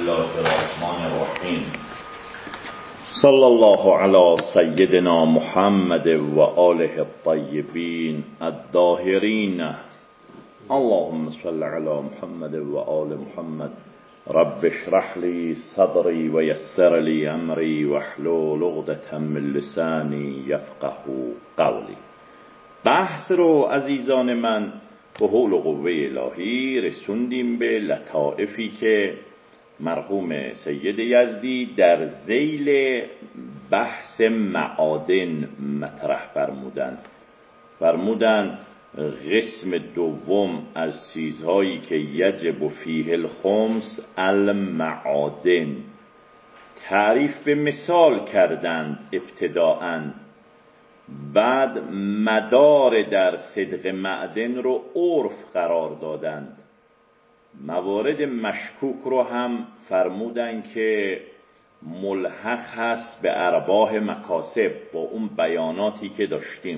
الله الرحمن الرحیم صلی الله علی سیدنا محمد و آله الطیبین الطاهرین. اللهم صل علی محمد و آل محمد. رب اشرح لی صدری و یسر لی امری واحلل عقدة من لسانی یفقهوا قولی. بحث رو عزیزان من به حول و قوه الهی رسوندیم به لطائفی که مرحوم سید یزدی در ذیل بحث معادن مطرح فرمودند قسم دوم از چیزهایی که یجب فیه الخمس المعادن. تعریف به مثال کردند ابتداءً، بعد مدار در صدق معدن رو عرف قرار دادند. موارد مشکوک رو هم فرمودن که ملحق هست به ارباح مکاسب با اون بیاناتی که داشتیم.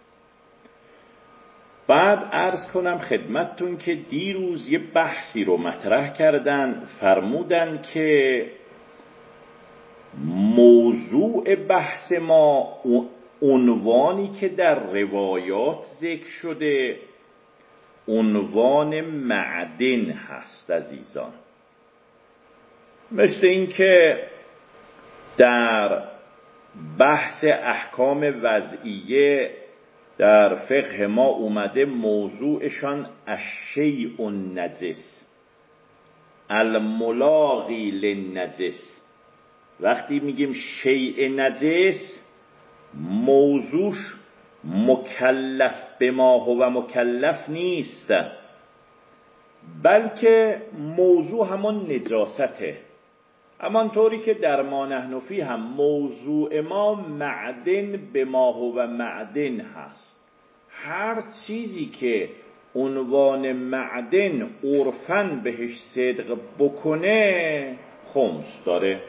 بعد عرض کنم خدمتتون که دیروز یه بحثی رو مطرح کردن، فرمودن که موضوع بحث ما عنوانی که در روایات ذکر شده عنوان معدن هست عزیزان. مثل این که در بحث احکام وضعیه در فقه ما اومده موضوعشان الشیء النجس الملاقی للنجس. وقتی میگیم شیء نجس موضوعش مکلف به ما هو مکلف نیست، بلکه موضوع همون نجاسته. همانطوری که در ما نحن فیه هم موضوع ما معدن به ما هو معدن هست. هر چیزی که عنوان معدن عرفاً بهش صدق بکنه خمس داره.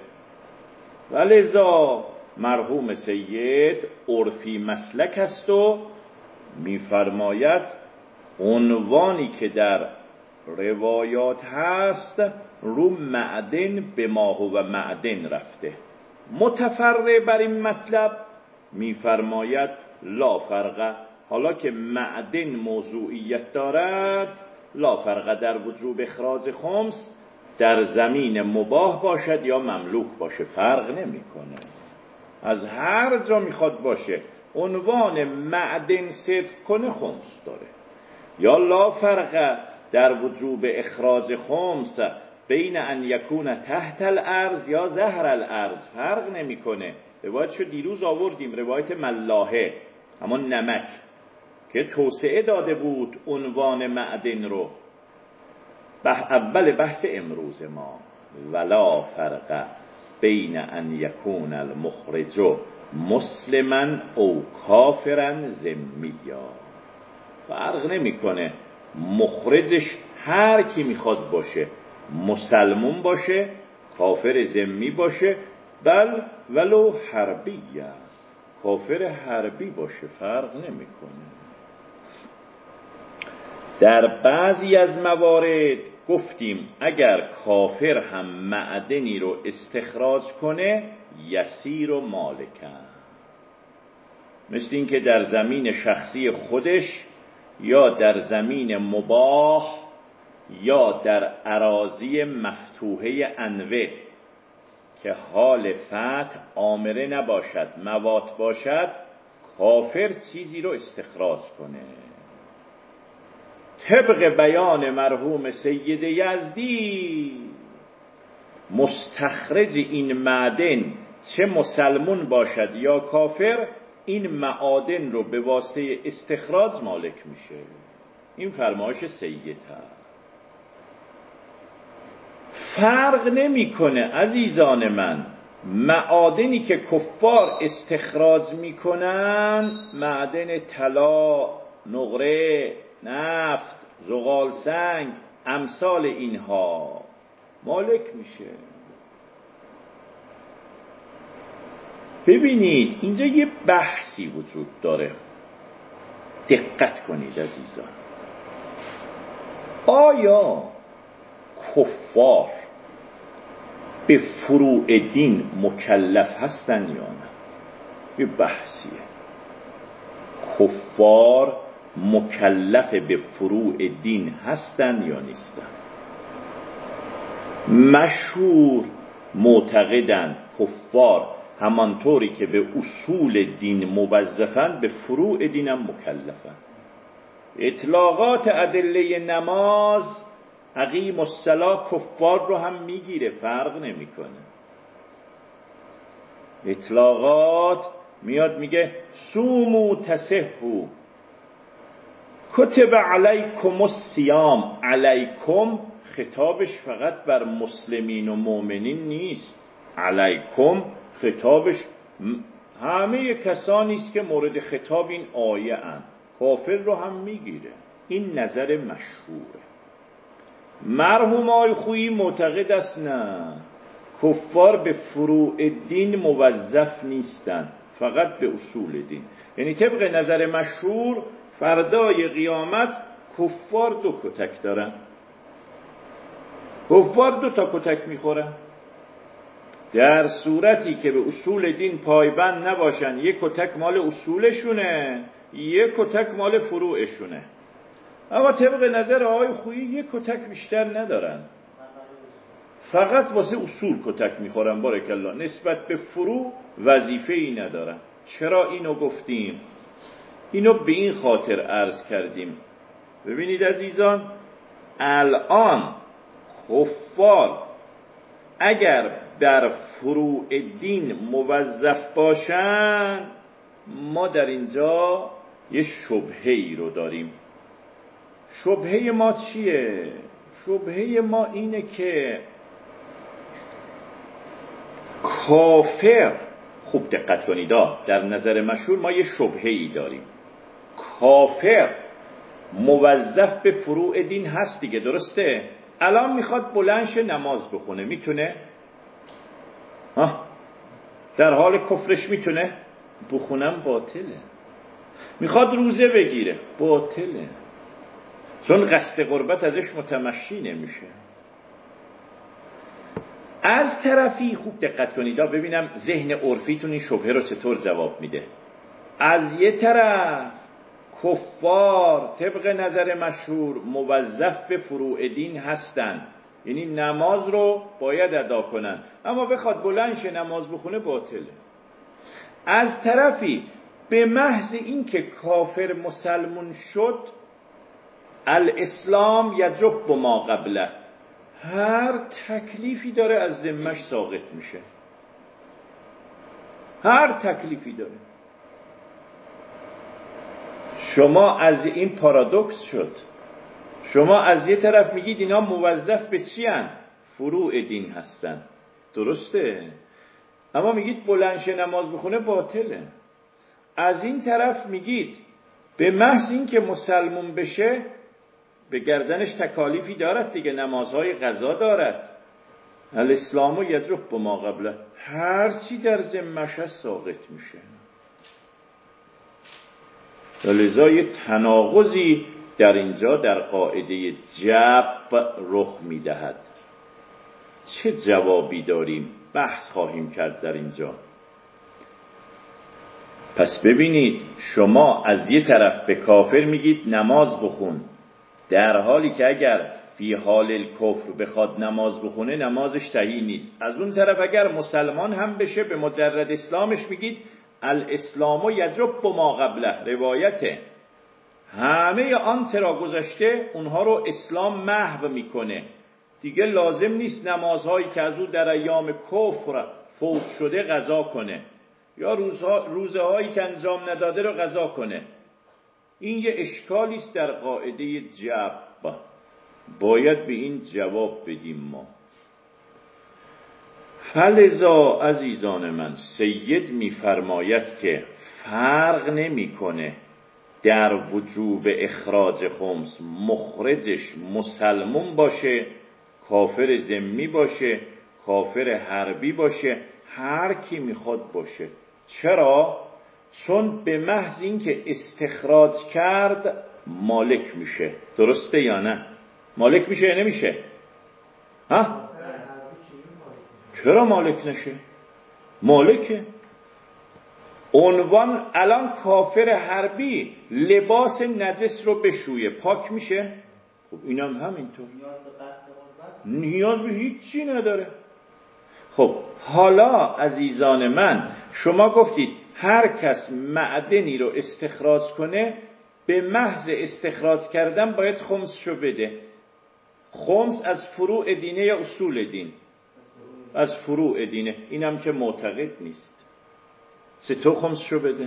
ولذا مرحوم سید عرفی مسلک است و میفرماید عنوانی که در روایات هست رو معدن به ما هو معدن رفته. متفرع بر این مطلب میفرماید لا فرق. حالا که معدن موضوعیت دارد لا فرق در وجوب اخراج خمس در زمین مباح باشد یا مملوک باشه فرق نمیکنه. از هر جا میخواد باشه عنوان معدن صدق کنه خمس داره. یا لا فرق در وجوب اخراج خمس بین ان یکون تحت الارض یا ظهر الارض فرق نمیکنه. روایتشو دیروز آوردیم، روایت ملاحه همون نمک که توسعه داده بود عنوان معدن رو. اول بحث امروز ما ولا فرق بین ان یکون المخرج مسلما او کافرا ذمیا. فرق نمیکنه مخرجش هر کی میخواد باشه، مسلمون باشه، کافر ذمی باشه، بل ولو حربیه، کافر حربی باشه فرق نمیکنه. در بعضی از موارد گفتیم اگر کافر هم معدنی رو استخراج کنه یسیر و مالکن، مثل این که در زمین شخصی خودش یا در زمین مباح یا در اراضی مفتوحه انوه که حال فتح آمره نباشد موات باشد کافر چیزی رو استخراج کنه. طبق بیان مرحوم سید یزدی مستخرج این معدن چه مسلمون باشد یا کافر این معادن رو به واسطه استخراج مالک میشه. این فرمایش سید هست. فرق نمیکنه عزیزان من معادنی که کفار استخراج میکنن، معدن طلا، نقره، نفت، زغال سنگ، امثال اینها مالک میشه. ببینید اینجا یه بحثی وجود داره، دقت کنید عزیزان. آیا کفار به فروع دین مکلف هستن یا نه؟ یه بحثیه. کفار مکلف به فروع دین هستن یا نیستن؟ مشهور معتقدن کفار همانطوری که به اصول دین موظفن به فروع دینم مکلفن. اطلاقات ادله نماز اقیم الصلاة کفار رو هم میگیره، فرق نمیکنه. اطلاقات میاد میگه صوموا تصحوا، کتب علیکم الصیام. علیکم خطابش فقط بر مسلمین و مؤمنین نیست، علیکم خطابش همه کسانی است که مورد خطاب این آیه اند. کافر رو هم میگیره. این نظر مشهوره. مرحوم آقای خویی معتقد است نه، کفار به فروع دین موظف نیستن، فقط به اصول دین. یعنی طبق نظر مشهور فردای قیامت کفار 2 کتک دارن. کفار 2 تا کتک میخورن. در صورتی که به اصول دین پایبند نباشن، 1 کتک مال اصولشونه، 1 کتک مال فروعشونه. اما طبق نظر آقای خویی 1 کتک بیشتر ندارن، فقط واسه اصول کتک میخورن. بارک الله. نسبت به فروع وظیفه ای ندارن. چرا اینو گفتیم؟ اینو به این خاطر عرض کردیم. ببینید عزیزان، الان کفار اگر در فروع دین موظف باشن، ما در اینجا یه شبهه‌ای رو داریم. شبهه ما چیه؟ شبهه ما اینه که کافر، خوب دقت کنید، در نظر مشهور ما یه شبهه‌ای داریم. کافر موظف به فروع دین هست دیگه، درسته؟ الان میخواد بلندش نماز بخونه، میتونه؟ در حال کفرش میتونه؟ بخونم باطله. میخواد روزه بگیره، باطله، چون قصد قربت ازش متمشی نمیشه. از طرفی خوب دقت کنید ببینم ذهن عرفیتون این شبهه رو چطور جواب میده. از یه طرف کفار طبق نظر مشهور موظف به فروع دین هستن، یعنی نماز رو باید ادا کنن، اما بخواد بلندش نماز بخونه باطله. از طرفی به محض این که کافر مسلمون شد، الاسلام یجب ما قبله، هر تکلیفی داره از ذمش ساقط میشه. هر تکلیفی داره. شما از این پارادوکس شد. شما از یه طرف میگید اینا موظف به چی هن؟ فروع دین هستن، درسته؟ اما میگید بلندش نماز بخونه باطله. از این طرف میگید به محض این که مسلمون بشه به گردنش تکالیفی دارد دیگه، نمازهای قضا دارد. الاسلام یجب ما قبله، هر چی در ذمش هست ساقط میشه. لذا یه تناقضی در اینجا در قاعده جبر رخ میدهد. چه جوابی داریم؟ بحث خواهیم کرد در اینجا. پس ببینید، شما از یه طرف به کافر میگید نماز بخون، در حالی که اگر فی حال الکفر بخواد نماز بخونه نمازش صحیح نیست. از اون طرف اگر مسلمان هم بشه به مجرد اسلامش میگید الاسلام یجب ما قبله، روایته، همه آنچه را گذشته اونها رو اسلام محو میکنه، دیگه لازم نیست نمازهایی که از او در ایام کفر فوت شده قضا کنه یا روزه هایی که انجام نداده رو قضا کنه. این یه اشکالی است در قاعده جبر، باید به این جواب بدیم ما. فلذا عزیزان من، سید میفرماید که فرق نمیکنه در وجوب اخراج خمس مخرجش مسلمون باشه، کافر ذمی باشه، کافر حربی باشه، هر کی میخواد باشه. چرا؟ چون به محض این که استخراج کرد مالک میشه، درسته یا نه؟ مالک میشه یا نمیشه؟ چرا مالک نشه؟ مالکه. عنوان الان کافر حربی لباس نجس رو بشویه پاک میشه؟ خب اینم همینطور نیاز به هیچی نداره. خب حالا عزیزان من، شما گفتید هر کس معدنی رو استخراج کنه به محض استخراج کردن باید خمسشو بده. خمس از فروع دینه یا اصول دین؟ از فروع دینه. اینم که معتقد نیست. چطور خمسشو بده؟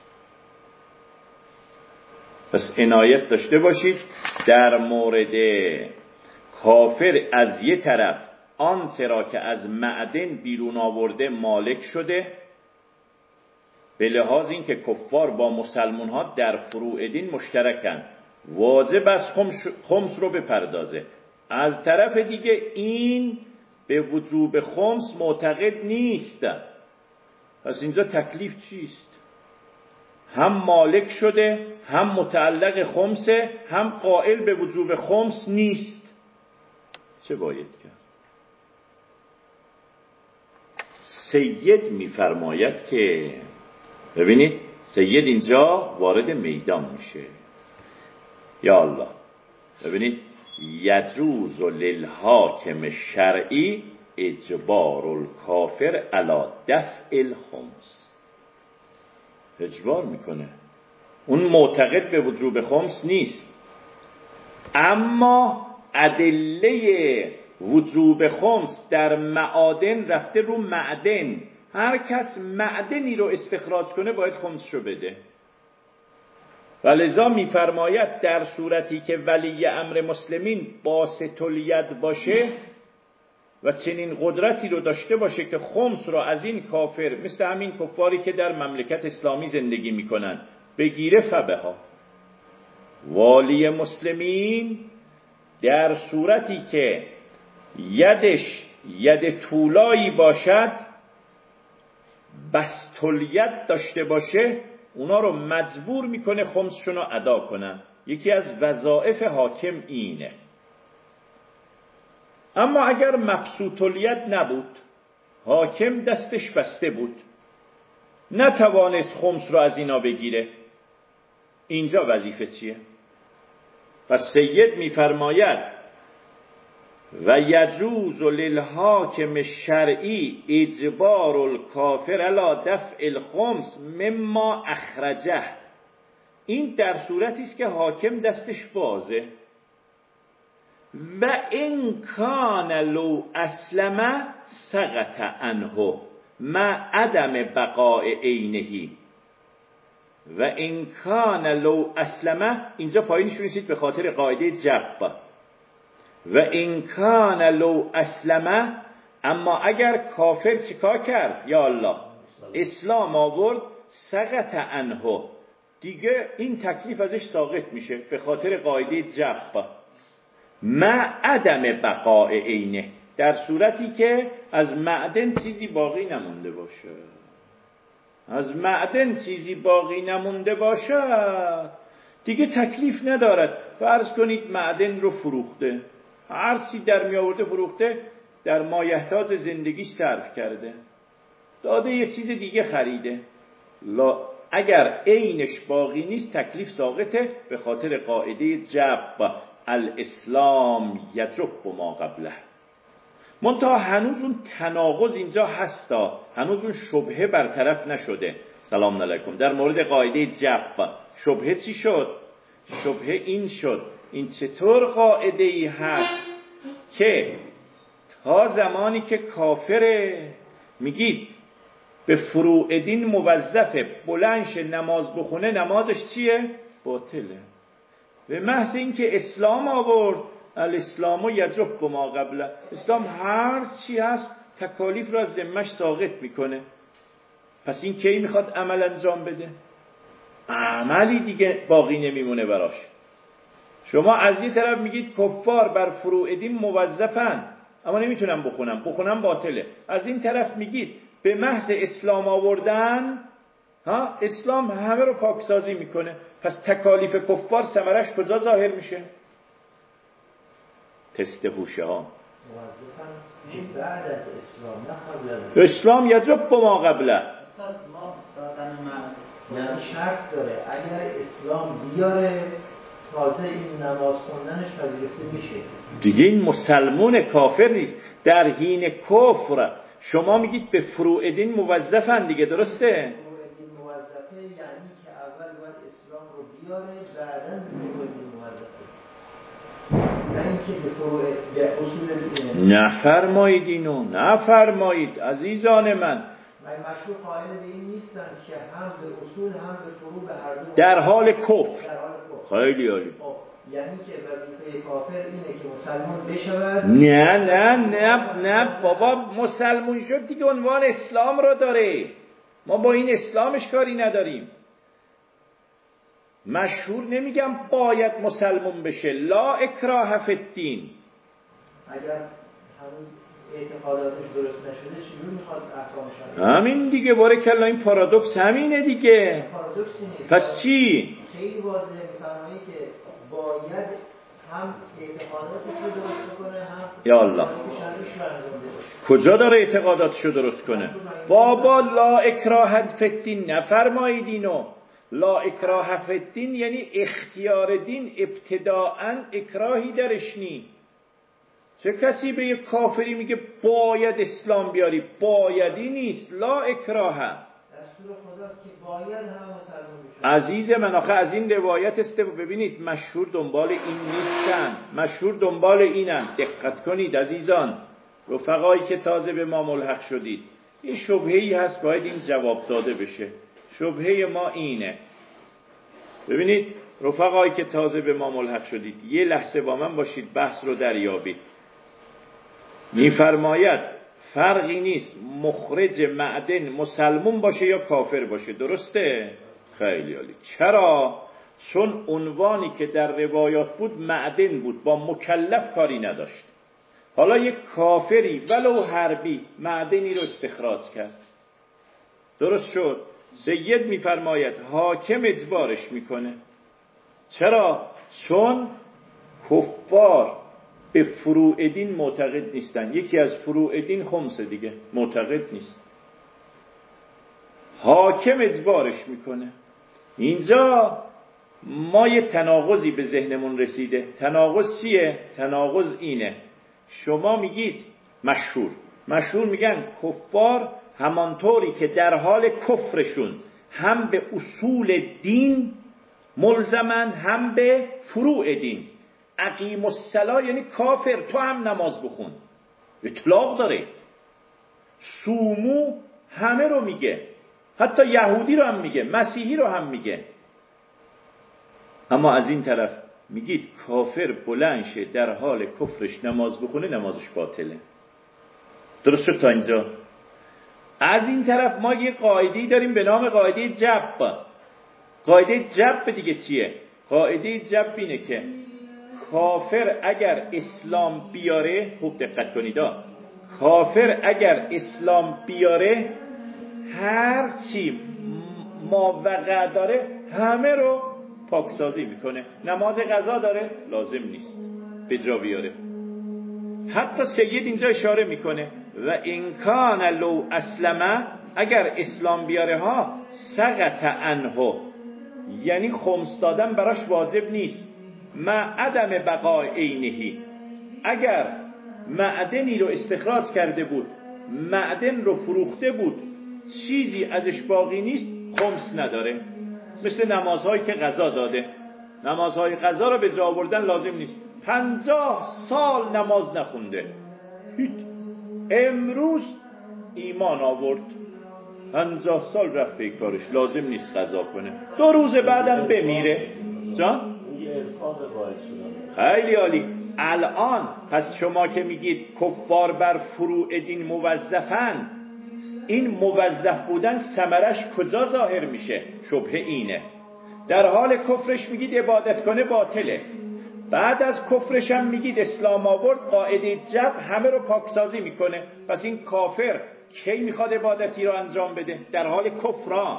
پس عنایت داشته باشید در مورد کافر. از یه طرف آن را که از معدن بیرون آورده مالک شده، به لحاظ این که کفار با مسلمان ها در فروع دین مشترکن، واجب است خمس رو بپردازه. از طرف دیگه این به وجوب خمس معتقد نیست. پس اینجا تکلیف چیست؟ هم مالک شده، هم متعلق خمسه، هم قائل به وجوب خمس نیست. چه باید کرد؟ سید میفرماید که ببینید سید اینجا وارد میدان میشه. یا الله، ببینید یجوز للحاکم شرعی اجبار الکافر علی دفع الخمس. اجبار میکنه. اون معتقد به وجوب خمس نیست، اما ادله وجوب خمس در معادن رفته رو معدن. هر کس معدنی رو استخراج کنه باید خمسشو بده. ولذا میفرماید در صورتی که ولی امر مسلمین باسط الید باشه و چنین قدرتی رو داشته باشه که خمس رو از این کافر، مثل همین کفاری که در مملکت اسلامی زندگی میکنن، بگیره، فبها. والی مسلمین در صورتی که یدش ید طولایی باشد، بسط‌الید داشته باشه، اونا رو مجبور میکنه خمسشون رو ادا کنن. یکی از وظایف حاکم اینه. اما اگر مبسوط‌الید نبود، حاکم دستش بسته بود، نتوانست خمس رو از اینا بگیره، اینجا وظیفه چیه؟ پس سید میفرماید و یجوز للحاکم شرعی اجبار الکافر علی دفع الخمس مما اخرجه. این در صورتی است که حاکم دستش بازه. و ان کان لو اسلم سقط عنه مع عدم بقاء عینه. و ان کان لو اسلم، اینجا پایینش بنویسید به خاطر قاعده جب. و ان کان لو اسلم، اما اگر کافر چیکار کرد؟ یا الله، اسلام آورد، سقط عنه، دیگه این تکلیف ازش ساقط میشه به خاطر قاعده جب. مع عدم بقاء عینه، در صورتی که از معدن چیزی باقی نمونده باشه. از معدن چیزی باقی نمونده باشد دیگه تکلیف ندارد. فرض کنید معدن رو فروخته، هر چی در می آورده فروخته، در مایحتاج زندگیش صرف کرده، داده یه چیز دیگه خریده. اگر عینش باقی نیست تکلیف ساقطه به خاطر قاعده جب. الاسلام یجب ما قبله. منتها هنوز اون تناقض اینجا هستا، هنوز اون شبهه برطرف نشده. سلام علیکم. در مورد قاعده جب شبهه چی شد؟ شبهه این شد، این چطور قاعده ای هست که تا زمانی که کافره میگید به فروع دین موظفه، بلندش نماز بخونه، نمازش چیه؟ باطله. به محض اینکه اسلام آورد، الاسلام یجب ما قبله، اسلام هر چی هست تکالیف رو از ذمه‌اش ساقط میکنه. پس این کی میخواد عمل انجام بده؟ عملی دیگه باقی نمیمونه براش. شما از یه طرف میگید کفار بر فروع دین موظفن، اما نمیتونم بخونم باطله. از این طرف میگید به محض اسلام آوردن، اسلام همه رو پاکسازی میکنه. پس تکالیف کفار ثمرش کجا ظاهر میشه؟ تست هوشه ها. بعد از اسلام نه قبل از اسلام یجب ما قبله. یعنی شرط داره اگر اسلام بیاره تازه این نماز خوندنش پذیرفته میشه. دیگه این مسلمون کافر نیست. در حین کفر شما میگید به فروع دین موظفن دیگه، درسته؟ فروع دین موظفه یعنی که اول باید اسلام رو بیاره بعداً فروع دین موظفه. نه اینکه به فروع به اصول نفرمایید اینو، نفرمایید عزیزان من. مشروع قائل به این نیستن که هم به اصول هم به فروع به هر دو در حال کفر. خیلی عالی. یعنی که وظیفه کافر اینه که مسلمان بشود. نه نه نه نه بابا، مسلمان شد دیگه عنوان اسلام رو داره، ما با این اسلامش کاری نداریم. مشهور نمیگم باید مسلمان بشه، لا اکراه فی الدین. اگر هنوز اعتقاداتش درست نشده چجوری میخواد احکامش؟ همین دیگه، بارکالله، این پارادوکس همینه دیگه. پارادوکسی نیست. پس چی؟ خیلی واضحه میفرمایی که باید هم اعتقاداتش رو درست کنه هم یا الله کجا داره اعتقاداتش رو درست کنه؟ بابا لا اکراه فی الدین نفرمایید اینو. لا اکراه فی الدین یعنی اختیار دین ابتداءً اکراهی درش نی. چه کسی به یک کافری میگه باید اسلام بیاری؟ بایدی نیست، لا اکراه. دستور خداست که باید هم مسلمان بشه. عزیز من آخه از این روایت ببینید مشهور دنبال این نیستن، مشهور دنبال اینن. دقت کنید عزیزان، رفقایی که تازه به ما ملحق شدید، یه شبهه‌ای هست باید این جواب داده بشه. شبهه ما اینه، ببینید رفقایی که تازه به ما ملحق شدید، یه لحظه با من باشید، بحث رو دریابید. میفرماید فرقی نیست مخرج معدن مسلمون باشه یا کافر باشه، درسته؟ خیلی عالی. چرا؟ چون عنوانی که در روایات بود معدن بود، با مکلف کاری نداشت. حالا یک کافری ولو حربی معدنی رو استخراج کرد، درست شد؟ سید میفرماید حاکم اجبارش میکنه. چرا؟ چون کفار به فروع دین معتقد نیستن. یکی از فروع دین خمسه دیگه، معتقد نیست. حاکم اجبارش میکنه. اینجا ما یه تناقضی به ذهنمون رسیده. تناقض چیه؟ تناقض اینه، شما میگید مشهور میگن کفار همانطوری که در حال کفرشون هم به اصول دین ملزمن هم به فروع دین. اقیم الصلاة یعنی کافر تو هم نماز بخون، اطلاق داره. صومو همه رو میگه، حتی یهودی رو هم میگه، مسیحی رو هم میگه. اما از این طرف میگید کافر بلند شه در حال کفرش نماز بخونه، نمازش باطله. درست شد تا اینجا؟ از این طرف ما یه قاعده‌ای داریم به نام قاعده جب. قاعده جب دیگه چیه؟ قاعده جب اینه که کافر اگر اسلام بیاره، خوب دقت کنید، کافر اگر اسلام بیاره هر چی ما وقع داره همه رو پاکسازی میکنه. نماز قضا داره لازم نیست به جا بیاره. حتی سید اینجا اشاره میکنه و این کان لو اسلمه، اگر اسلام بیاره ها سقط عنه، یعنی خمس دادن براش واجب نیست. مع عدم بقای عینهی، اگر معدنی رو استخراج کرده بود، معدن رو فروخته بود، چیزی ازش باقی نیست، خمس نداره. مثل نمازهایی که قضا داده، نمازهای قضا رو به جا آوردن لازم نیست. 50 سال نماز نخونده، امروز ایمان آورد، 50 سال رفت به کارش، لازم نیست قضا کنه، 2 روز بعدم بمیره. جان؟ خیلی عالی. الان پس شما که میگید کفار بر فروع دین موظفن، این موظف بودن ثمرش کجا ظاهر میشه؟ شبهه اینه، در حال کفرش میگید عبادت کنه باطله، بعد از کفرش هم میگید اسلام آورد، قاعده جب همه رو پاکسازی میکنه. پس این کافر کی میخواد عبادتی رو انجام بده؟ در حال کفران.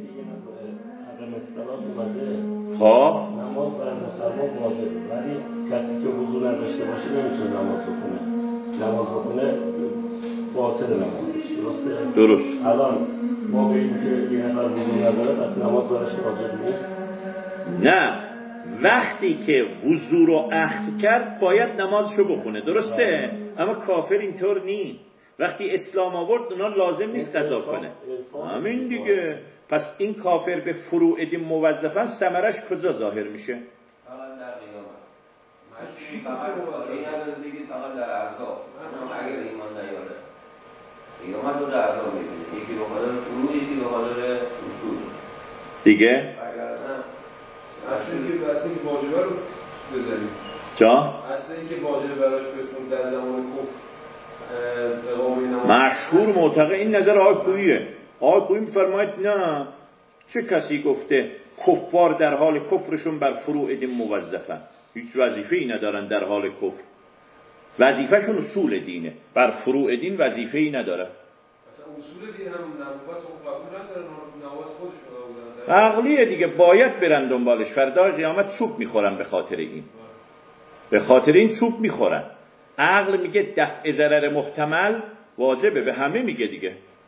خب نماز برای مسلمان واجبه، ولی کسی که وضو نداشته باشه نمیتونه نماز بخونه. نماز بخونه باطل نمازش. درست. الان ما بگیم که یه نفر وضو نداره پس نماز براش واجب نیست؟ نه، وقتی که وضو رو اخذ کرد باید نمازشو بخونه، درسته؟ اما کافر اینطور نی. وقتی اسلام آورد اونا لازم نیست قضا کنه. همین دیگه. پس این کافر به فروع دین موظفن، ثمرش کجا ظاهر میشه؟ فقط در قیامت. مشی فقط این نداره دیگه، فقط در عذاب. اگر ایمان نیاره قیامت رو در عذاب میبینه. یکی به خاطر فروع، یکی به خاطر اصول دیگه؟ اگر نه اصلا اینکه واجبه رو بذاریم جا؟ اصلا اینکه واجبه براش بتون در زمان کفر اقامه نماز مشهور معتقد این نظر آقای خوییه. آقای خویی میفرماید نه، چه کسی گفته کفار در حال کفرشون بر فروع دین موظفن؟ هیچ وظیفه‌ای ندارن در حال کفر. وظیفهشون اصول دینه، بر فروع دین وظیفه‌ای نداره. اصلا اصول دین هم نبوت و قبول ندارن، نواز خودشون عقلیه دیگه، باید برن دنبالش. فردا قیامت چوب میخورن به خاطر این. به خاطر این چوب میخورن. عقل میگه دفع ضرر محتمل واجبه، به همه میگه دیگه،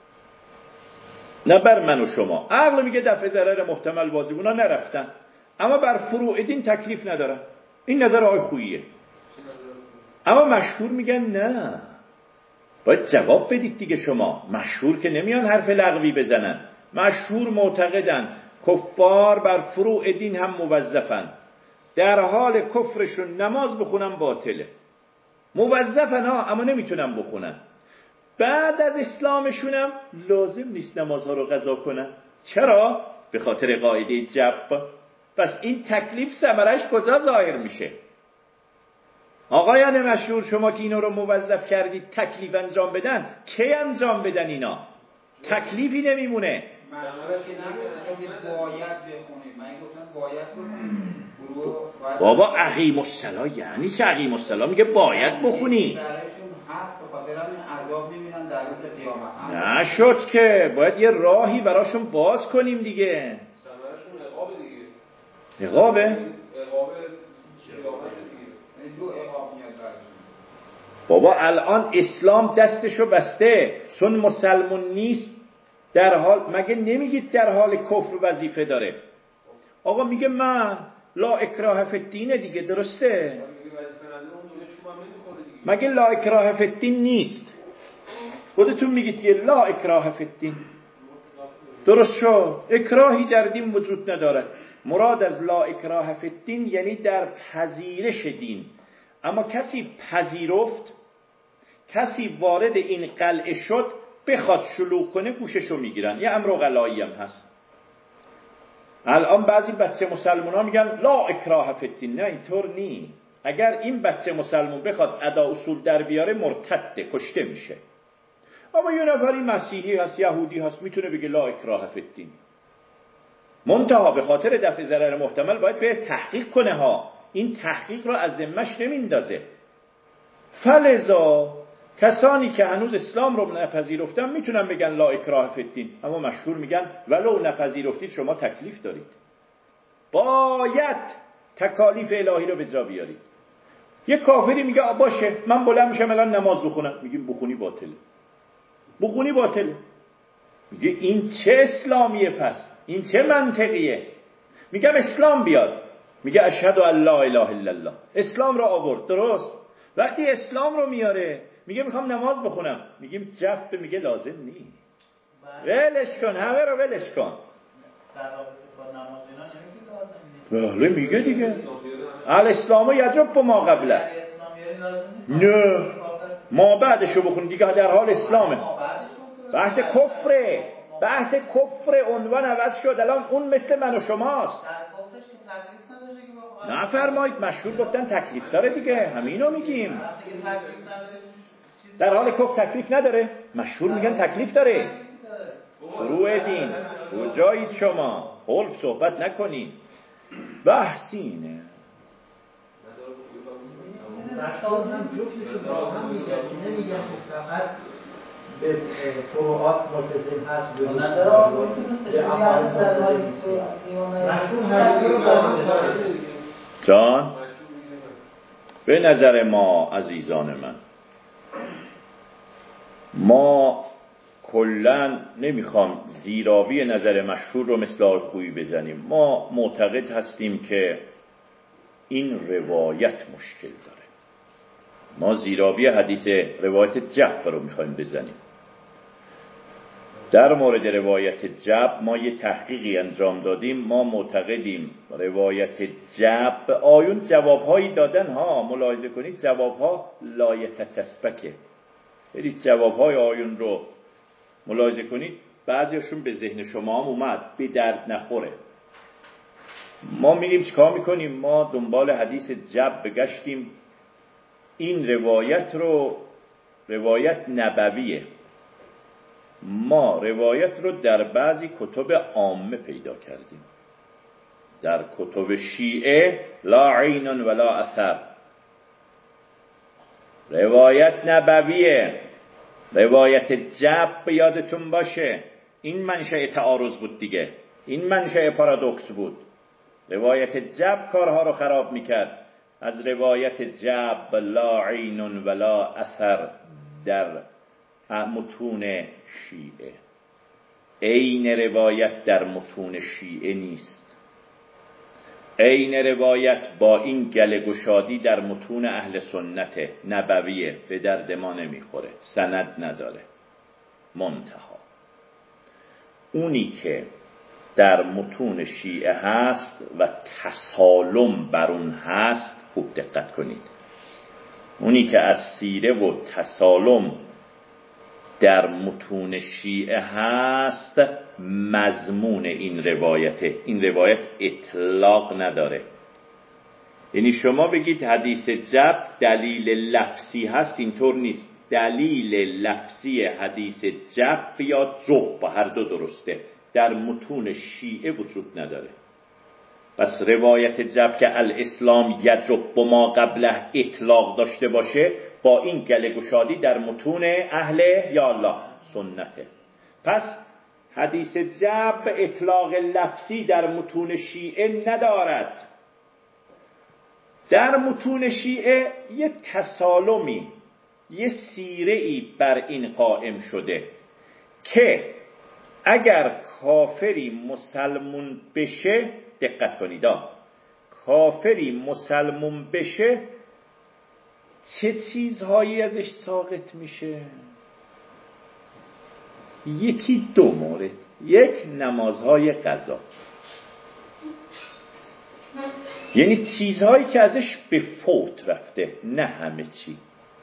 نه بر من و شما. عقل میگه دفع ضرر محتمل واجب، اونا نرفتن. اما بر فروع دین تکلیف نداره. این نظر آقای خوییه. اما مشهور میگن نه، باید جواب بدید دیگه. شما مشهور که نمیان حرف لغوی بزنن. مشهور معتقدن کفار بر فروع دین هم موظفن، در حال کفرشون نماز بخونن باطله. موظفن ها، اما نمیتونن بخونن. بعد از اسلامشونم لازم نیست نمازها رو قضا کنن. چرا؟ به خاطر قاعده جب. پس این تکلیف ثمرش کجا ظاهر میشه؟ آقایان مشهور، شما که اینا رو موظف کردید تکلیف انجام بدن، کی انجام بدن اینا؟ تکلیفی نمیمونه. بابا اقیم الصلا یعنی چه؟ اقیم الصلا میگه باید بخونی. نشد که، باید یه راهی براشون باز کنیم دیگه. عقابه؟ بابا الان اسلام دستشو بسته، چون مسلمون نیست در حال، مگه نمیگید در حال کفر وظیفه داره؟ آقا میگه من لا اکراه فی الدین دیگه، درسته؟ مگه لا اکراه فی الدین نیست؟ خودتون میگید که لا اکراه فی الدین، درست شد. اکراهی در دین وجود نداره. مراد از لا اکراه فی الدین یعنی در پذیرش دین. اما کسی پذیرفت، کسی وارد این قلعه شد، بخواد شلوغ کنه گوششو میگیرن. یه امر غلایی هم هست. الان بعضی بچه مسلمان ها میگن لا اکراه فی الدین. نه، اینطور نی. اگر این بچه مسلمان بخواد ادا اصول در بیاره مرتده، کشته میشه. اما یه نفری مسیحی هست، یهودی هست، میتونه بگه لا اکراه فی الدین. منتها به خاطر دفع ضرر محتمل باید به تحقیق کنه ها. این تحقیق رو از ذمه‌اش نمیندازه. فلذا کسانی که هنوز اسلام رو نپذیرفتن میتونن بگن لا اکراه فی الدین، اما مشهور میگن ولو نپذیرفتید شما تکلیف دارید، باید تکالیف الهی رو به جا بیارید. یه کافری میگه باشه من بلند میشم الان نماز بخونم، میگیم بخونی باطله. بخونی باطله. میگه این چه اسلامیه؟ پس این چه منطقیه؟ میگم اسلام بیاد، میگه اشهد ان لا اله الا الله. اسلام رو آورد، درست. وقتی اسلام رو میاره میگه میخوام نماز بخونم، میگیم جف، میگه لازم نی، ولش کن، همه رو ولش کن. بله میگه دیگه الاسلام یجب ما قبله. نه، ما بعدشو بخونیم دیگه، در حال اسلامه. بحث کفره، بحث کفر، عنوان عوض شد. الان اون مثل من و شماست. نفرمایید، مشهور گفتن تکلیف داره دیگه، همینو میگیم. در حال کفر تکلیف نداره، مشهور میگن تکلیف داره. فروع دین کجایید شما؟ خلف صحبت نکنید. بحثینه. مشهور هم جفتشو با هم میگن که نمیگن فقط به فروعات ملتزم هست، به اعمال ملتزم. مشهور هر دو رو با هم جان به نظر ما عزیزان من، ما کلن نمیخوام زیراوی نظر مشهور رو مثل آرخویی بزنیم. ما معتقد هستیم که این روایت مشکل داره. ما زیراوی حدیث روایت جعب رو میخوایم بزنیم. در مورد روایت جعب ما یه تحقیقی انجام دادیم. ما معتقدیم روایت جعب، آیون جوابهایی دادن ها، ملاحظه کنید جوابها لایتتسبکه. برید جوابهای آیون رو ملاحظه کنید، بعضیشون به ذهن شما هم اومد، به درد نخوره. ما میریم چیکار میکنیم؟ ما دنبال حدیث جعب بگشتیم. این روایت نبویه. ما روایت رو در بعضی کتب عامه پیدا کردیم. در کتب شیعه لا عین ولا اثر. روایت نبویه. روایت جعب یادتون باشه این منشأ تعارض بود دیگه، این منشأ پارادوکس بود. روایت جعب کارها رو خراب میکرد. از روایت جعب لا عین ولا اثر در متون شیعه. عین روایت در متون شیعه نیست. عین روایت با این گله گشادی در متون اهل سنت نبویه، به درد ما نمیخوره، سند نداره. منتها اونی که در متون شیعه هست و تسالم بر اون هست، خوب دقت کنید، اونی که از سیره و تسالم در متون شیعه هست مضمون این روایته. این روایت اطلاق نداره. یعنی شما بگید حدیث جعب دلیل لفظی هست، اینطور نیست. دلیل لفظی حدیث جعب یا جعب هر دو درسته، در متون شیعه وجود نداره. پس روایت جعب که الاسلام یجب ما قبله اطلاق داشته باشه، با این گله گشادی در متون اهل یا الله سنته. پس حدیث جعب اطلاق لفظی در متون شیعه ندارد. در متون شیعه یه تسالمی، یه سیره‌ای بر این قائم شده که اگر کافری مسلمون بشه، دقت کنید، کافری مسلمون بشه چه چیزهایی ازش ساقط میشه؟ یکی دو مورد. یک، نمازهای قضا، یعنی چیزهایی که ازش به فوت رفته، نه همه چی.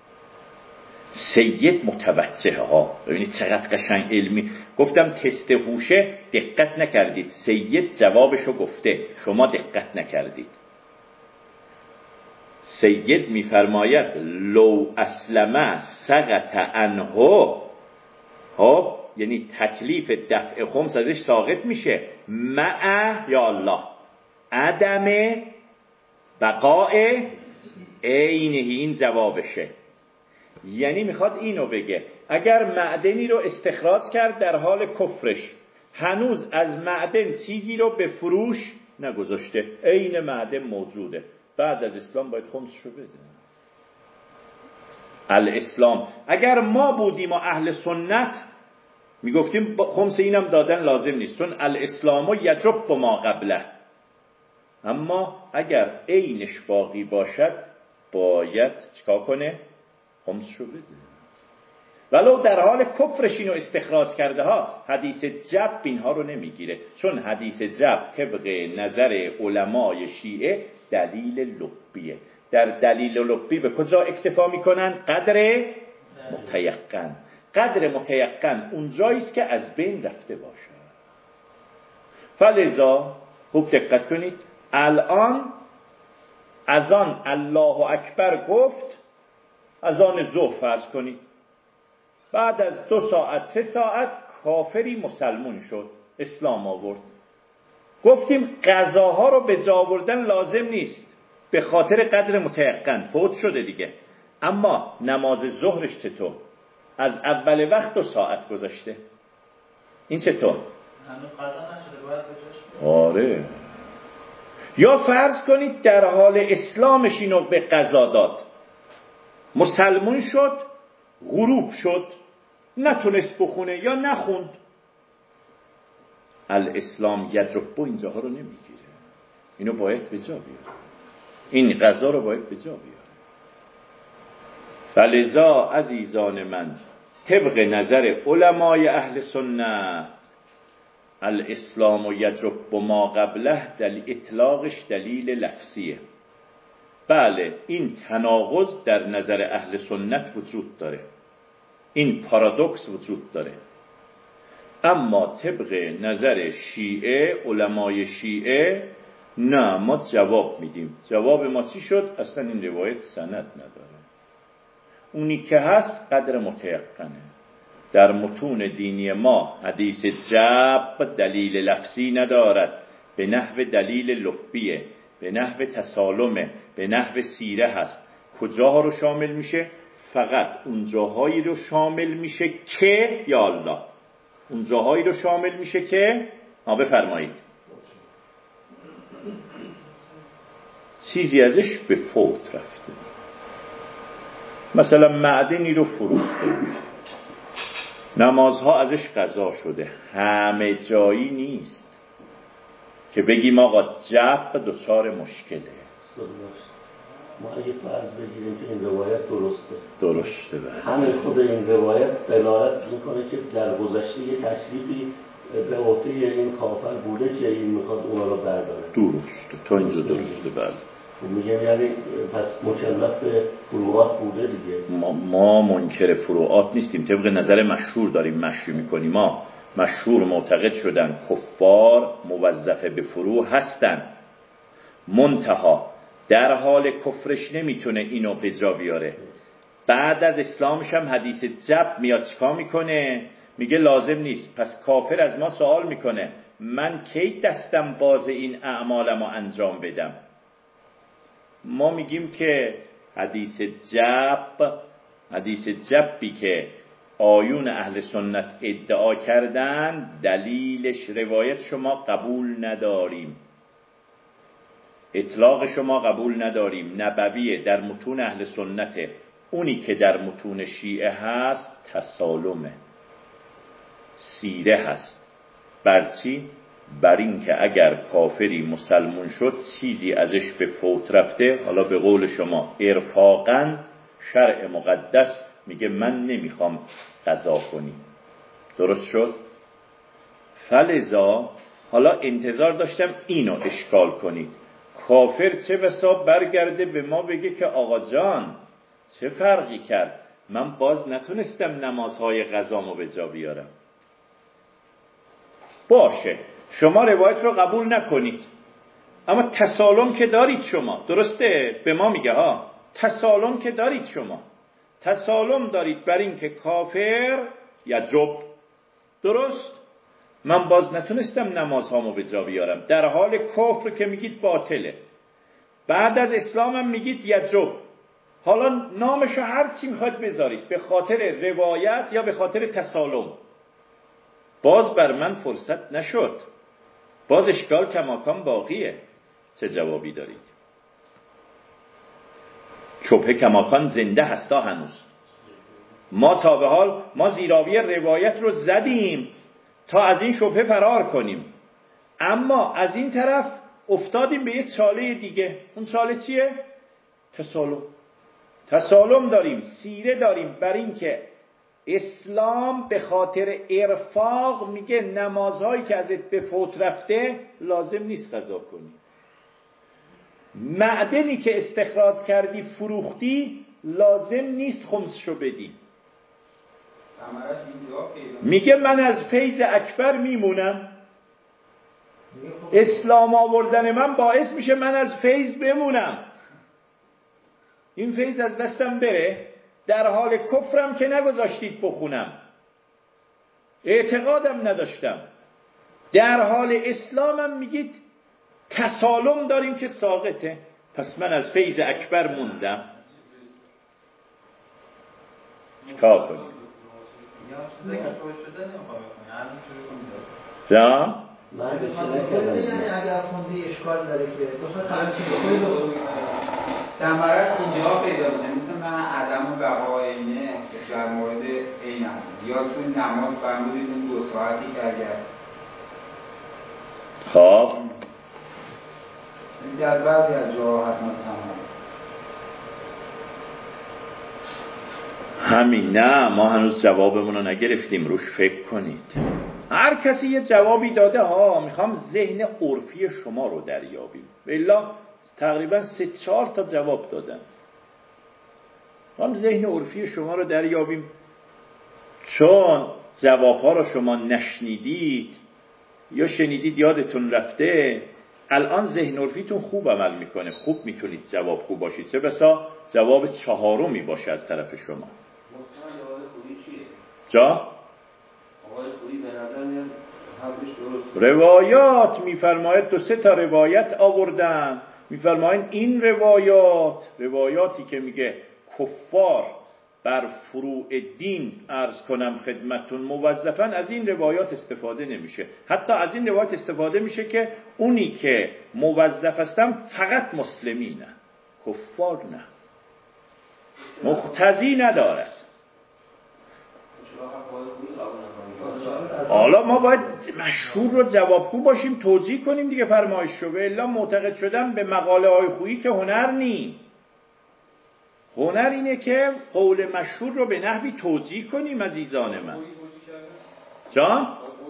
سید متوجه ها، ببینید چقدر قشنگ علمی گفتم. تست هوشه دقت نکردید، سید جوابشو گفته، شما دقت نکردید. سید میفرماید لو اسلمه سقط عنه، یعنی تکلیف دفع خمس ازش ساقط میشه، مع یا الله عدم بقاء عینه. این جوابشه. یعنی میخواد اینو بگه اگر معدنی رو استخراج کرد در حال کفرش، هنوز از معدن چیزی رو به فروش نگذاشته، عین معدن موجوده، بعد از اسلام باید خمسشو بده. الاسلام اگر ما بودیم و اهل سنت میگفتیم خمس اینم دادن لازم نیست، چون الاسلام یجب ما قبله. اما اگر عینش باقی باشد باید چیکار کنه؟ خمسشو بده. ولو در حال کفرش اینو استخراج کرده ها. حدیث جعب اینها رو نمیگیره، چون حدیث جعب طبق نظر علمای شیعه دلیل لبیه. در دلیل لبی به کجا اکتفا میکنن؟ قدر متیقن. قدر متیقن اونجاییست که از بین رفته باشه. فلذا خوب دقت کنید، الان اذان الله اکبر گفت، اذان ظهر فرض کنید، بعد از 2 ساعت 3 ساعت کافری مسلمون شد، اسلام آورد. گفتیم قضاها رو به جا آوردن لازم نیست، به خاطر قدر متیقن فوت شده دیگه. اما نماز ظهرش چطور؟ از اول وقت 2 ساعت گذشته، این چطور؟ آره، یا فرض کنید در حال اسلامش اینو به قضا داد، مسلمون شد، غروب شد، نتونست بخونه یا نخوند، الاسلام یجب اینجاها رو نمیگیره، اینو باید به جا بیاره، این قضا رو باید به جا بیاره. فلذا عزیزان من طبق نظر علمای اهل سنت الاسلام و یجب ما قبله اطلاقش دلیل لفظیه. بله این تناقض در نظر اهل سنت وجود داره، این پارادوکس وجود داره، اما طبق نظر شیعه، علمای شیعه، نه ما جواب میدیم. جواب ما چی شد؟ اصلا این روایت سند نداره، اونی که هست قدر متیقنه. در متون دینی ما حدیث جب دلیل لفظی ندارد، به نحو دلیل لفظیه، به نحو تسالمه، به نحو سیره هست. کجاها رو شامل میشه؟ فقط اون جاهایی رو شامل میشه که یا الله، اون جاهایی رو شامل میشه که بفرمایید چیزی ازش به فوت رفته، مثلا معدنی رو فروخته، نمازها ازش قضا شده، همه جایی نیست که بگیم آقا جب دچار مشکله. ما اگه فرض بگیریم که این روایت درسته همین خود این روایت دلالت میکنه که در گذشته یه تشریفی به عهده این کافر بوده که این میخواد اونا رو برداره. درسته، تا اینجا درسته. بله میگم یعنی پس مکلف به فروعات بوده دیگه. ما منکر فروعات نیستیم، طبق نظر مشهور داریم مشی میکنیم. ما مشهور معتقد شدن کفار موظف به فروع هستن، منتها در حال کفرش نمیتونه اینو به جا بیاره. بعد از اسلامش هم حدیث جب میاد چیکار میکنه؟ میگه لازم نیست. پس کافر از ما سوال میکنه من کی دستم باز این اعمالمو انجام بدم؟ ما میگیم که حدیث جبی که آیون اهل سنت ادعا کردن دلیلش روایت شما قبول نداریم، اطلاق شما قبول نداریم، نبویه، در متون اهل سنته. اونی که در متون شیعه هست تسالمه، سیره هست. برچی؟ بر این که اگر کافری مسلمون شد چیزی ازش به فوت رفته، حالا به قول شما ارفاقاً شرع مقدس میگه من نمیخوام قضا کنی. درست شد؟ فلذا حالا انتظار داشتم اینو اشکال کنید. کافر چه بسا برگرده به ما بگه که آقا جان چه فرقی کرد، من باز نتونستم نمازهای قضامو به جا بیارم. باشه شما روایت رو قبول نکنید، اما تسالم که دارید شما. درسته؟ به ما میگه ها تسالم که دارید شما، تسالم دارید بر این که کافر یجب. درست؟ من باز نتونستم نمازهامو به جا بیارم، در حال کفر که میگید باطله، بعد از اسلامم میگید یجب. حالا نامشو هر چی میخواد بذارید، به خاطر روایت یا به خاطر تسالم، باز بر من فرصت نشد، باز اشکال کماکان باقیه. چه جوابی دارید؟ شبهه کماکان زنده هستا هنوز. ما تا به حال ما زیراوی روایت رو زدیم تا از این شبهه فرار کنیم، اما از این طرف افتادیم به یه چاله دیگه. اون چاله چیه؟ تسالم داریم، سیره داریم بر این که اسلام به خاطر ارفاق میگه نمازهایی که ازت به فوت رفته لازم نیست قضا کنی. معدنی که استخراج کردی فروختی لازم نیست خمسشو بدی. میگه من از فیض اکبر میمونم، اسلام آوردن من باعث میشه من از فیض بمونم، این فیض از دستم بره. در حال کفرم که نگذاشتید بخونم، اعتقادم نداشتم، در حال اسلامم میگید تسالم داریم که ساقطه، پس من از فیض اکبر موندم. چیکار کنیم؟ من بشه یعنی اگر خونده اشکال داره که بخواد ثمرش اینجا پیدا میشه، مثل من عدم بقای اینه که در مورد این هم یا تو نماز فرمودید اون 2 ساعتی که اگر خب در بعضی از جاها حتما ثمر همین. نه ما هنوز جوابمون رو نگرفتیم، روش فکر کنید. هر کسی یه جوابی داده ها، میخوام ذهن عرفی شما رو دریابیم. والا تقریبا 3-4 تا جواب دادن. میخوام ذهن عرفی شما رو دریابیم، چون جوابها رو شما نشنیدید یا شنیدید یادتون رفته. الان ذهن عرفیتون خوب عمل میکنه، خوب میتونید جواب خوب باشید، چه بسا جواب 4می باشه از طرف شما. جا؟ روایات میفرماید 2-3 تا روایت آوردن، میفرماید این روایاتی که میگه کفار بر فروع دین عرض کنم خدمتون موظفن، از این روایات استفاده نمیشه. حتی از این روایات استفاده میشه که اونی که موظف هستن فقط مسلمینه، کفار نه، مقتضی ندارد. حالا ما باید مشهور رو جوابگو باشیم، توضیح کنیم دیگه فرمایش رو. الا معتقد شدن به مقاله های خویی که هنر نی. هنر اینه که قول مشهور رو به نحوی توضیح کنیم عزیزان من. جان؟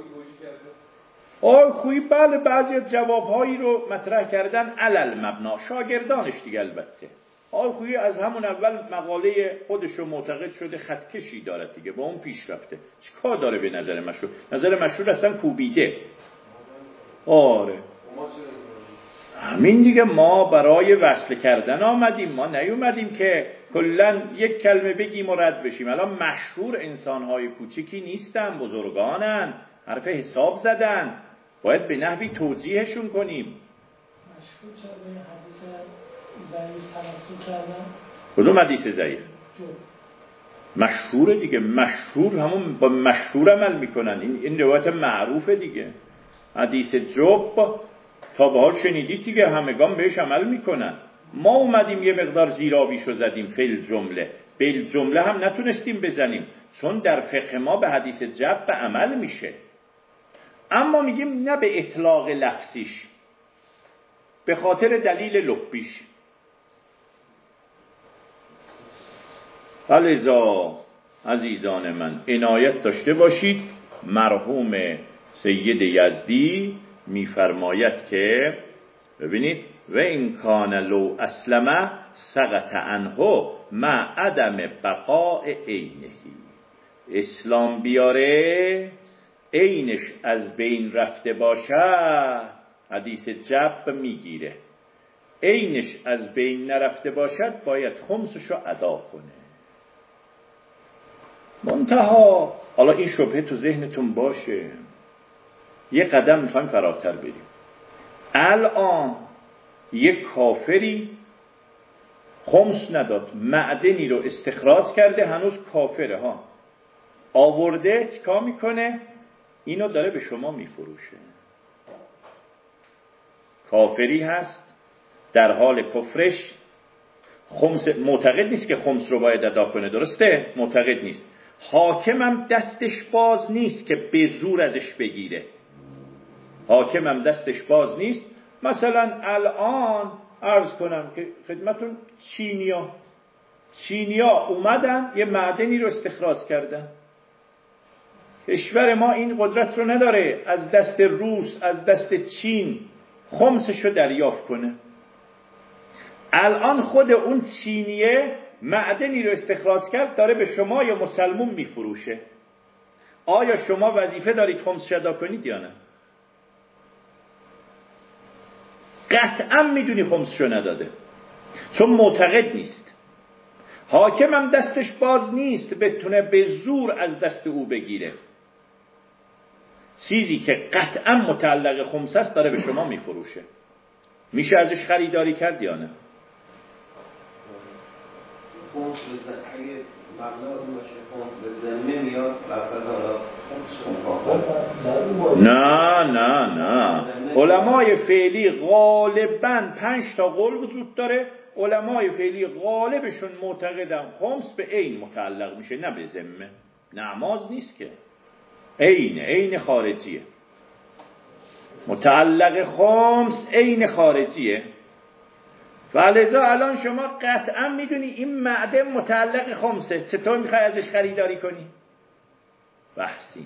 آی خویی بله، بعضی از جوابهایی رو مطرح کردن علل مبنا، شاگردانش دیگه. البته آی خویی از همون اول مقاله خودش رو معتقد شده خطکشی دارد دیگه، با اون پیش رفته. چیکار داره به نظر مشهور؟ نظر مشهور اصلا کوبیده. آره همین دیگه، ما برای وصل کردن آمدیم، ما نیومدیم که کلن یک کلمه بگیم و رد بشیم. الان مشهور انسانهای کوچیکی نیستن، بزرگانن، حرف حساب زدن، باید به نحوی توجیهشون کنیم. مشهور چرا به حدیث ضعیف توسل کردن؟ کدوم حدیث ضعیف؟ مشهور دیگه، مشهور همون با مشهور عمل میکنن. این روایت معروفه دیگه. حدیث جب تا به حال شنیدید دیگه، همگان بهش عمل میکنن. ما اومدیم یه مقدار زیرابیشو زدیم فیل جمله، بیل جمله هم نتونستیم بزنیم، چون در فقه ما به حدیث جب به عمل میشه. اما میگیم نه به اطلاق لفظیش، به خاطر دلیل لبیش. لذا عزیزان من عنایت داشته باشید. مرحوم سید یزدی میفرماید که ببینید و این کان لو اسلمه سقط عنه مع عدم بقاء عینه. اسلام بیاره عینش از بین رفته باشه، حدیث جب میگیره. عینش از بین نرفته باشد باید خمسشو ادا کنه. منتها حالا این شبهه تو ذهنتون باشه، یه قدم میخوایم فراتر بریم. الان یک کافری خمس نداد، معدنی رو استخراج کرده، هنوز کافره ها، آورده چیکار میکنه؟ اینو داره به شما میفروشه. کافری هست در حال کفرش، خمس معتقد نیست که خمس رو باید ادا کنه، درسته؟ معتقد نیست. حاکمم دستش باز نیست که به زور ازش بگیره. حاکمم دستش باز نیست. مثلا الان عرض کنم که خدمتون چینیا اومدن یه معدنی رو استخراج کردن. کشور ما این قدرت رو نداره از دست روس، از دست چین خمسش رو دریافت کنه. الان خود اون چینیه معدنی رو استخراج کرد، داره به شما یا مسلمون میفروشه. آیا شما وظیفه دارید خمسش ادا کنید یا نه؟ قطعا میدونی خمسش رو نداده، چون معتقد نیست. حاکم هم دستش باز نیست بتونه به زور از دست او بگیره. چیزی که قطعا متعلق خمس است داره به شما میفروشه. میشه ازش خریداری کرد یا نه؟ اگه مبنا اون باشه خمس به ذمه میاد لفظ حالا نه علمای فعلی غالباً 5 تا قول وجود داره. علمای فعلی غالبشون معتقدن خمس به عین متعلق میشه نه به ذمه. نماز نیست که عین خارجیه. متعلق خمس عین خارجیه. فلذا الان شما قطعا میدونی این معدن متعلق خمسه، چطور میخوای ازش خریداری کنی؟ بحثینه.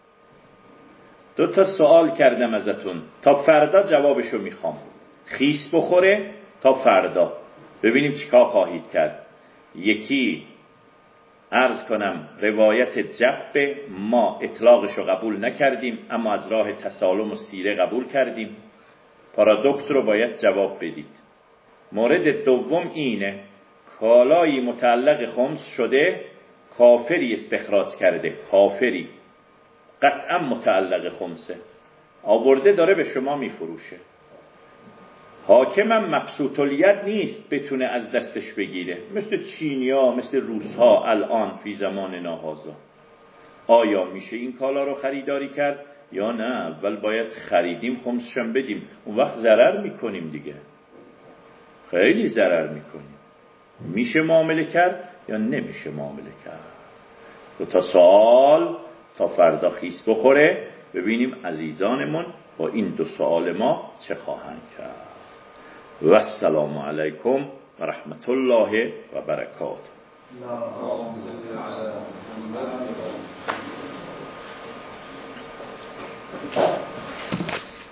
2 تا سوال کردم ازتون، تا فردا جوابشو میخوام. خیس بخوره تا فردا ببینیم چیکار خواهید کرد. یکی عرض کنم روایت جب ما اطلاقشو قبول نکردیم، اما از راه تسالم و سیره قبول کردیم. پارادوکس رو باید جواب بدید. مورد دوم اینه، کالایی متعلق خمس شده، کافری استخراج کرده، کافری قطعا متعلق خمسه، آورده داره به شما میفروشه. حاکمم مبسوط الید نیست بتونه از دستش بگیره، مثل چینیا، مثل روسها الان فی زمان ناهازا. آیا میشه این کالا رو خریداری کرد یا نه؟ اول باید خریدیم خمسشم بدیم، اون وقت ضرر میکنیم دیگه، خیلی ضرر میکنیم. میشه معامله کرد یا نمیشه معامله کرد؟ 2 تا سوال تا فردا خیس بخوره ببینیم عزیزانمون با این 2 سوال ما چه خواهند کرد. و السلام علیکم و رحمت الله و برکاته.